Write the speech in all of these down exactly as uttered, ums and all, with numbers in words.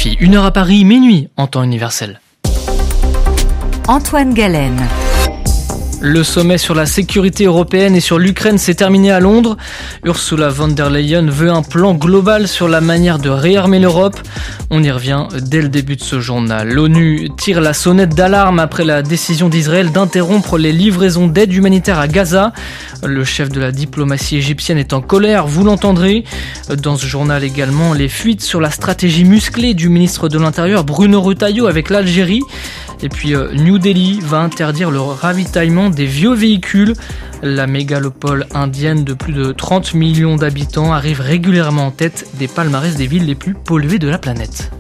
R F I, une heure à Paris, minuit en temps universel. Antoine Galen. Le sommet sur la sécurité européenne et sur l'Ukraine s'est terminé à Londres. Ursula von der Leyen veut un plan global sur la manière de réarmer l'Europe. On y revient dès le début de ce journal. L'ONU tire la sonnette d'alarme après la décision d'Israël d'interrompre les livraisons d'aide humanitaire à Gaza. Le chef de la diplomatie égyptienne est en colère, vous l'entendrez. Dans ce journal également, les fuites sur la stratégie musclée du ministre de l'Intérieur Bruno Retailleau avec l'Algérie. Et puis euh, New Delhi va interdire le ravitaillement des vieux véhicules. La mégalopole indienne de plus de trente millions d'habitants arrive régulièrement en tête des palmarès des villes les plus polluées de la planète.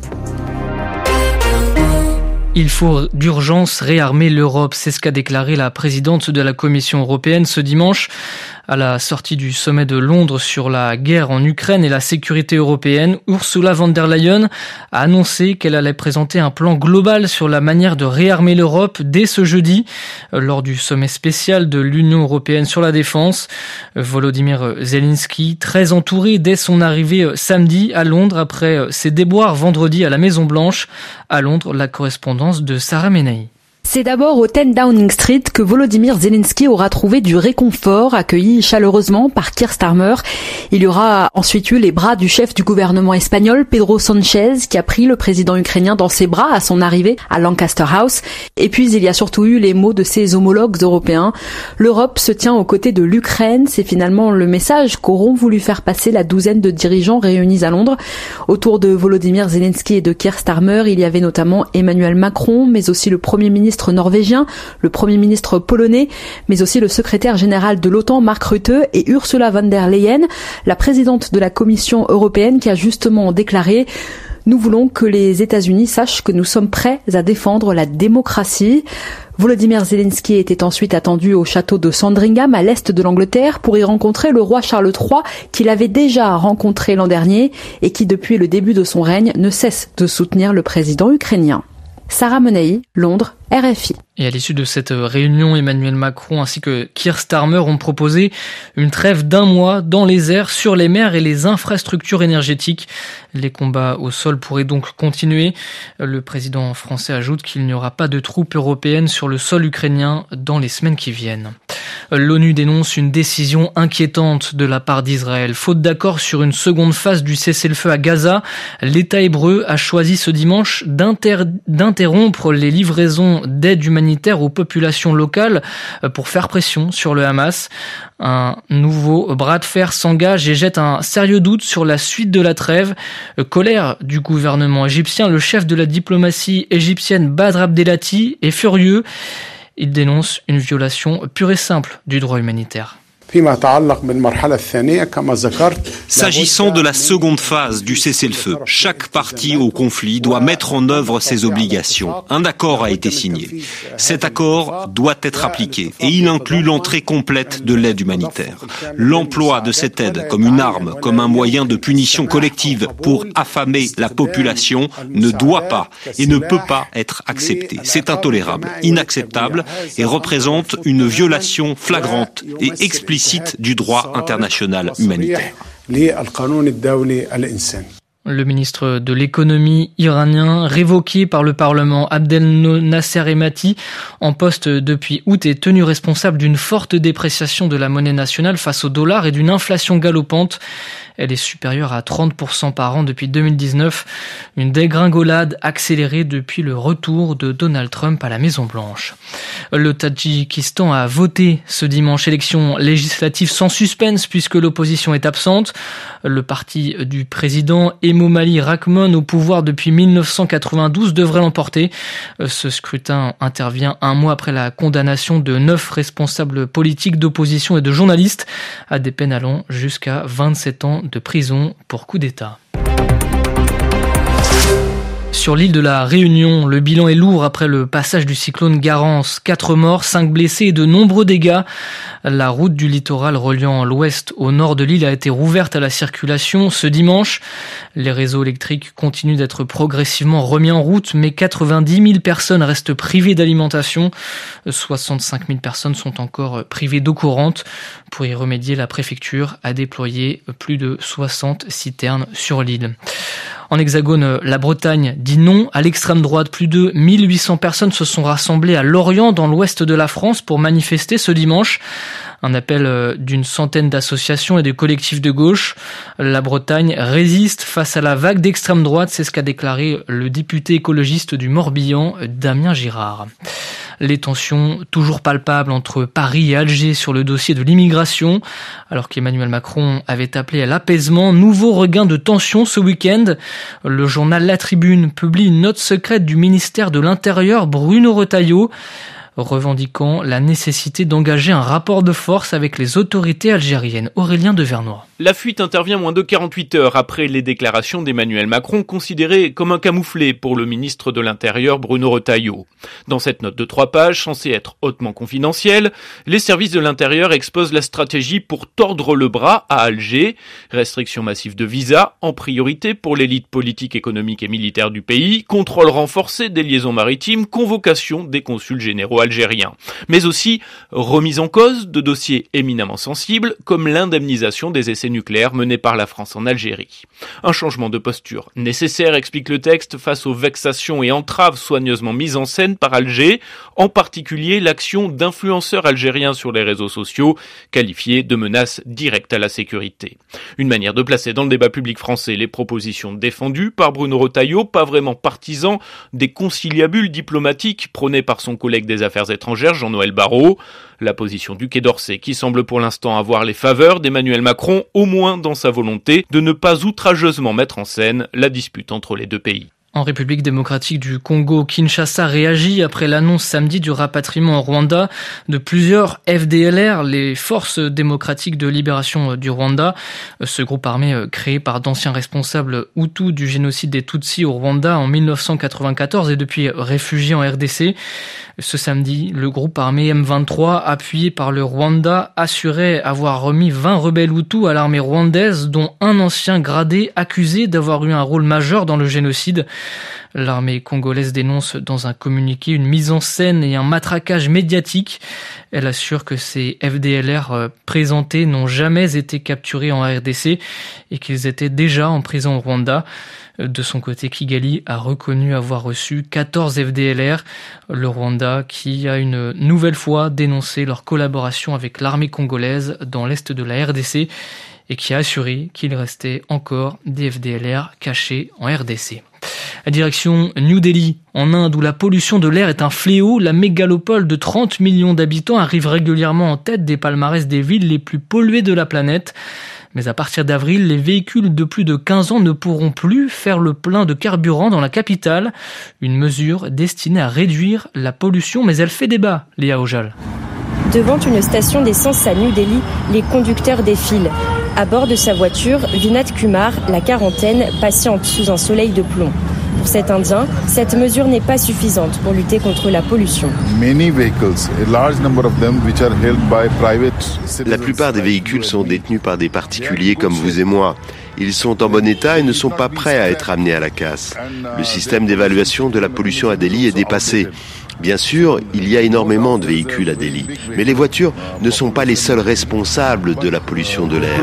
Il faut d'urgence réarmer l'Europe, c'est ce qu'a déclaré la présidente de la Commission européenne ce dimanche à la sortie du sommet de Londres sur la guerre en Ukraine et la sécurité européenne. Ursula von der Leyen a annoncé qu'elle allait présenter un plan global sur la manière de réarmer l'Europe dès ce jeudi lors du sommet spécial de l'Union européenne sur la défense. Volodymyr Zelensky, très entouré dès son arrivée samedi à Londres après ses déboires vendredi à la Maison-Blanche. À Londres, la correspondance de Sarah Menahi. C'est d'abord au dix Downing Street que Volodymyr Zelensky aura trouvé du réconfort, accueilli chaleureusement par Keir Starmer. Il y aura ensuite eu les bras du chef du gouvernement espagnol, Pedro Sánchez, qui a pris le président ukrainien dans ses bras à son arrivée à Lancaster House. Et puis il y a surtout eu les mots de ses homologues européens. L'Europe se tient aux côtés de l'Ukraine, c'est finalement le message qu'auront voulu faire passer la douzaine de dirigeants réunis à Londres. Autour de Volodymyr Zelensky et de Keir Starmer, il y avait notamment Emmanuel Macron, mais aussi le Premier ministre norvégien, le Premier ministre polonais, mais aussi le secrétaire général de l'OTAN, Mark Rutte, et Ursula von der Leyen, la présidente de la Commission européenne, qui a justement déclaré « Nous voulons que les États-Unis sachent que nous sommes prêts à défendre la démocratie ». Volodymyr Zelensky était ensuite attendu au château de Sandringham, à l'est de l'Angleterre, pour y rencontrer le roi Charles trois, qu'il avait déjà rencontré l'an dernier et qui, depuis le début de son règne, ne cesse de soutenir le président ukrainien. Sarah Menahi, Londres, R F I. Et à l'issue de cette réunion, Emmanuel Macron ainsi que Keir Starmer ont proposé une trêve d'un mois dans les airs, sur les mers et les infrastructures énergétiques. Les combats au sol pourraient donc continuer. Le président français ajoute qu'il n'y aura pas de troupes européennes sur le sol ukrainien dans les semaines qui viennent. L'ONU dénonce une décision inquiétante de la part d'Israël. Faute d'accord sur une seconde phase du cessez-le-feu à Gaza, l'État hébreu a choisi ce dimanche d'inter- d'interrompre les livraisons d'aide humanitaire aux populations locales pour faire pression sur le Hamas. Un nouveau bras de fer s'engage et jette un sérieux doute sur la suite de la trêve. Colère du gouvernement égyptien, le chef de la diplomatie égyptienne Badr Abdelati est furieux. Il dénonce une violation pure et simple du droit humanitaire. S'agissant de la seconde phase du cessez-le-feu, chaque partie au conflit doit mettre en œuvre ses obligations. Un accord a été signé. Cet accord doit être appliqué et il inclut l'entrée complète de l'aide humanitaire. L'emploi de cette aide comme une arme, comme un moyen de punition collective pour affamer la population ne doit pas et ne peut pas être accepté. C'est intolérable, inacceptable et représente une violation flagrante et explicite du droit international humanitaire. Le ministre de l'économie iranien, révoqué par le Parlement, Abdel Nasser Hemati, en poste depuis août, est tenu responsable d'une forte dépréciation de la monnaie nationale face au dollar et d'une inflation galopante. Elle est supérieure à trente pour cent par an depuis deux mille dix-neuf, une dégringolade accélérée depuis le retour de Donald Trump à la Maison-Blanche. Le Tadjikistan a voté ce dimanche, élection législative sans suspense puisque l'opposition est absente. Le parti du président Emomali Rahmon, au pouvoir depuis mille neuf cent quatre-vingt-douze, devrait l'emporter. Ce scrutin intervient un mois après la condamnation de neuf responsables politiques d'opposition et de journalistes à des peines allant jusqu'à vingt-sept ans de prison pour coup d'État. Sur l'île de la Réunion, le bilan est lourd après le passage du cyclone Garance. Quatre morts, cinq blessés et de nombreux dégâts. La route du littoral reliant l'ouest au nord de l'île a été rouverte à la circulation ce dimanche. Les réseaux électriques continuent d'être progressivement remis en route, mais quatre-vingt-dix mille personnes restent privées d'alimentation. soixante-cinq mille personnes sont encore privées d'eau courante. Pour y remédier, la préfecture a déployé plus de soixante citernes sur l'île. En Hexagone, la Bretagne dit non à l'extrême droite. Plus de mille huit cents personnes se sont rassemblées à Lorient, dans l'ouest de la France, pour manifester ce dimanche. Un appel d'une centaine d'associations et de collectifs de gauche. La Bretagne résiste face à la vague d'extrême droite, c'est ce qu'a déclaré le député écologiste du Morbihan, Damien Girard. Les tensions toujours palpables entre Paris et Alger sur le dossier de l'immigration. Alors qu'Emmanuel Macron avait appelé à l'apaisement, nouveau regain de tensions ce week-end. Le journal La Tribune publie une note secrète du ministère de l'Intérieur, Bruno Retailleau, revendiquant la nécessité d'engager un rapport de force avec les autorités algériennes. Aurélien Devernois. La fuite intervient moins de quarante-huit heures après les déclarations d'Emmanuel Macron, considérées comme un camouflet pour le ministre de l'Intérieur Bruno Retailleau. Dans cette note de trois pages, censée être hautement confidentielle, les services de l'Intérieur exposent la stratégie pour tordre le bras à Alger. Restriction massive de visas, en priorité pour l'élite politique, économique et militaire du pays, contrôle renforcé des liaisons maritimes, convocation des consuls généraux algériens. Mais aussi remise en cause de dossiers éminemment sensibles, comme l'indemnisation des essais nucléaire menée par la France en Algérie. Un changement de posture nécessaire, explique le texte, face aux vexations et entraves soigneusement mises en scène par Alger, en particulier l'action d'influenceurs algériens sur les réseaux sociaux, qualifiés de menaces directes à la sécurité. Une manière de placer dans le débat public français les propositions défendues par Bruno Retailleau, pas vraiment partisan des conciliabules diplomatiques prônées par son collègue des Affaires étrangères, Jean-Noël Barrot. La position du Quai d'Orsay, qui semble pour l'instant avoir les faveurs d'Emmanuel Macron, au moins dans sa volonté de ne pas outrageusement mettre en scène la dispute entre les deux pays. En République démocratique du Congo, Kinshasa réagit après l'annonce samedi du rapatriement au Rwanda de plusieurs F D L R, les Forces démocratiques de libération du Rwanda. Ce groupe armé créé par d'anciens responsables hutus du génocide des Tutsis au Rwanda en dix-neuf cent quatre-vingt-quatorze et depuis réfugié en R D C. Ce samedi, le groupe armé M vingt-trois, appuyé par le Rwanda, assurait avoir remis vingt rebelles hutus à l'armée rwandaise, dont un ancien gradé accusé d'avoir eu un rôle majeur dans le génocide. L'armée congolaise dénonce dans un communiqué une mise en scène et un matraquage médiatique. Elle assure que ces F D L R présentés n'ont jamais été capturés en R D C et qu'ils étaient déjà en prison au Rwanda. De son côté, Kigali a reconnu avoir reçu quatorze F D L R. Le Rwanda qui a une nouvelle fois dénoncé leur collaboration avec l'armée congolaise dans l'est de la R D C et qui a assuré qu'il restait encore des F D L R cachés en R D C. Direction New Delhi, en Inde, où la pollution de l'air est un fléau. La mégalopole de trente millions d'habitants arrive régulièrement en tête des palmarès des villes les plus polluées de la planète. Mais à partir d'avril, les véhicules de plus de quinze ans ne pourront plus faire le plein de carburant dans la capitale. Une mesure destinée à réduire la pollution, mais elle fait débat, Léa Ojal. Devant une station d'essence à New Delhi, les conducteurs défilent. À bord de sa voiture, Vinod Kumar, la quarantaine, patiente sous un soleil de plomb. Pour cet Indien, cette mesure n'est pas suffisante pour lutter contre la pollution. La plupart des véhicules sont détenus par des particuliers comme vous et moi. Ils sont en bon état et ne sont pas prêts à être amenés à la casse. Le système d'évaluation de la pollution à Delhi est dépassé. Bien sûr, il y a énormément de véhicules à Delhi, mais les voitures ne sont pas les seuls responsables de la pollution de l'air.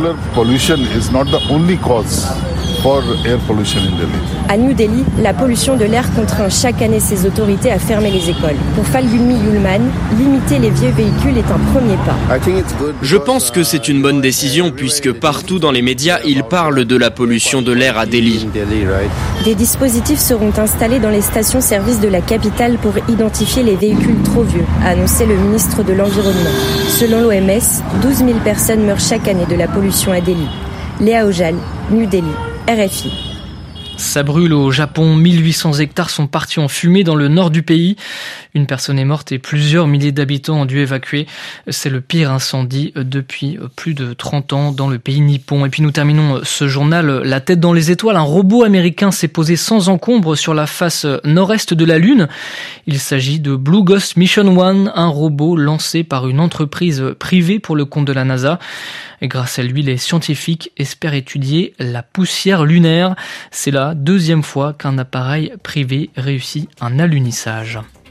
À New Delhi, la pollution de l'air contraint chaque année ses autorités à fermer les écoles. Pour Falguni Yulman, limiter les vieux véhicules est un premier pas. Je pense que c'est une bonne décision puisque partout dans les médias, ils parlent de la pollution de l'air à Delhi. Des dispositifs seront installés dans les stations-service de la capitale pour identifier les véhicules trop vieux, a annoncé le ministre de l'Environnement. Selon l'O M S, douze mille personnes meurent chaque année de la pollution à Delhi. Léa Ojal, New Delhi, R F I. Ça brûle au Japon, mille huit cents hectares sont partis en fumée dans le nord du pays. Une personne est morte et plusieurs milliers d'habitants ont dû évacuer. C'est le pire incendie depuis plus de trente ans dans le pays nippon. Et puis nous terminons ce journal la tête dans les étoiles. Un robot américain s'est posé sans encombre sur la face nord-est de la Lune. Il s'agit de Blue Ghost Mission One, un robot lancé par une entreprise privée pour le compte de la NASA. Et grâce à lui, les scientifiques espèrent étudier la poussière lunaire. C'est la deuxième fois qu'un appareil privé réussit un alunissage.